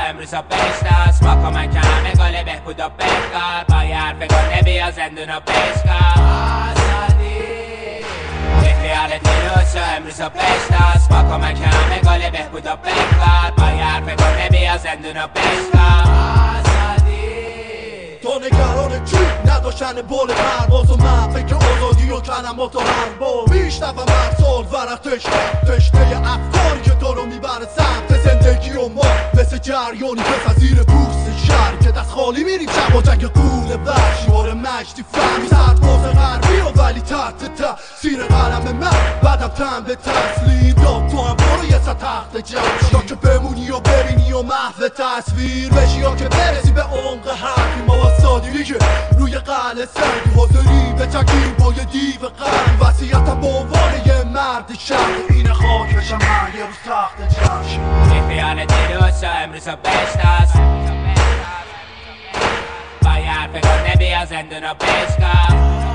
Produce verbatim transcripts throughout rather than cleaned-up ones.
امروز ها بشناس با کمک همه گل بهبود و بهکار با یه حرف گنده بیا زندون و بشکار آزادی خیال دیروز و امروز ها بشناس با کمک همه گل بهبود و بهکار با یه حرف گنده بیا زندون و بشکار آزادی تو نگران چی؟ نداشتن بول پرواز و من فکر آزادی و کلم تو هم با بیش نفر مرسال ورق تشنه تشنه افکاری که تو رو میبره سمت زندگی و ما مثل جریانی پس از زیر پوست شهر که دست خالی میریم شب با جنگ قول وحشیار مجدی فهمی سرباز غربی و ولی تحت تاثیر قلم من بعدم تن به تسلیم داد تو هم برو یه سر تخت جمشید یا که بمونی و ببینی و محو تصویر بشی یا که برسی به عمق حرفی ما واسادی که روی قلعه سنگی حاضری به چکیم با یه دیو قلب وصیتم به عنوان یه مرد شهر این خاک بشم من یه روز تخت جمشید این خیال دیروز و امروز ها بشناس با یه حرف گنده بیا زندون و بشکار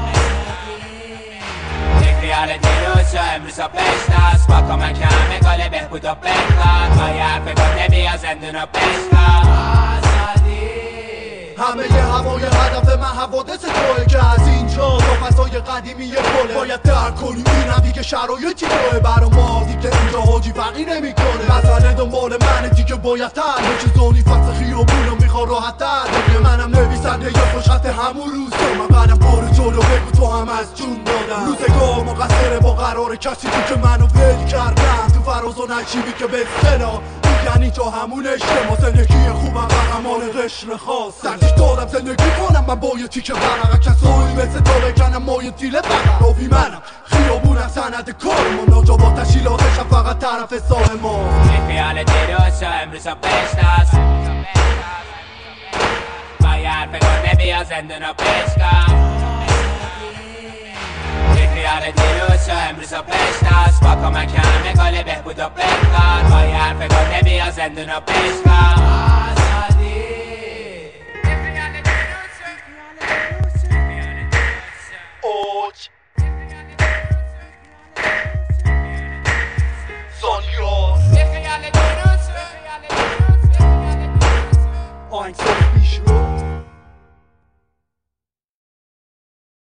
این خیال دیروز و امروز ها بشناس با کمک همه گل بهبود و بهکار با یه حرف گنده بیا زندون و بشکار آزادی همه ی هوای هدف من حوادث توه که از اینجا تا فضای قدیمی گله باید درک کنی اینم دیگه شرایطی توه برا ما دیگه اینجا حاجی فرقی نمی کنه مسئله دنبال منه دیگه باید تر چه زونی فصل خیابونو میخوا راحت تر دیگه منم نویسنده یه خوشخط همون روز من قدم برو جلو بگو تو هم از جون دادم روزگاه مقصره با قرار کسی که منو ول کردم تو فراز و نشیبی که به اصطلاح یعنی تو همون اجتماع زندگی خوبم برمان قشر خاص سرچیش دارم زندگی کنم من با یه تیکه برقه کسایی مثل تو بکنم ما یه تیله برقه راوی منم خیابونم سند کارمون ناجا با تشیلاتشم فقط طرف ساه ما این خیال دیروز و امروز ها بشناس با یه حرف گنده بیا زندون و بشکار این خیال دیروز و امروز ها بشناس با کمک همه گل بهبود و بهکار با یه حرف گنده بیا زندون و بشکار آزادی اوج زانیا آهنگ سال پیش رو